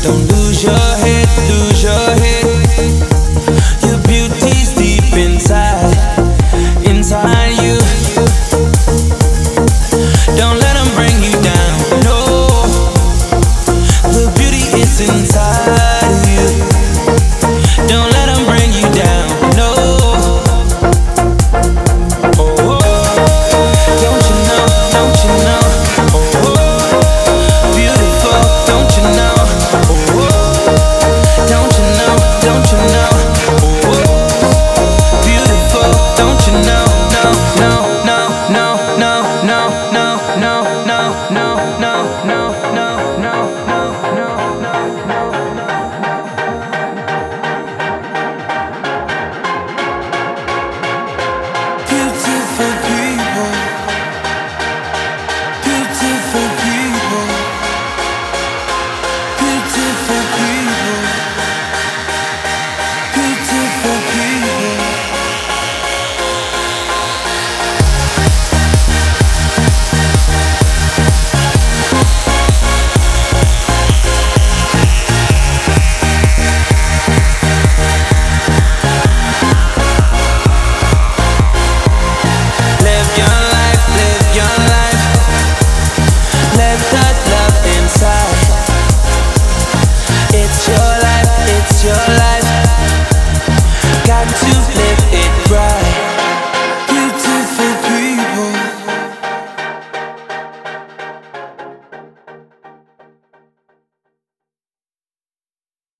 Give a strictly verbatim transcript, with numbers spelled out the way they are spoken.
Don't lose your head, lose your head. Your beauty's deep inside, inside you. Don't let them bring you down, no. The beauty is inside of you. Don't let them bring you down, no. Oh, oh. Don't you know, don't you know? Oh, oh. Beautiful, don't you know? Oh, oh. Don't you know, don't you know? Oh, oh. Beautiful, don't you know? No, no, no, no, no, no, no, no, no, no, no, no, no, no, no, no, no, no. Beautiful people, beautiful people, beautiful people.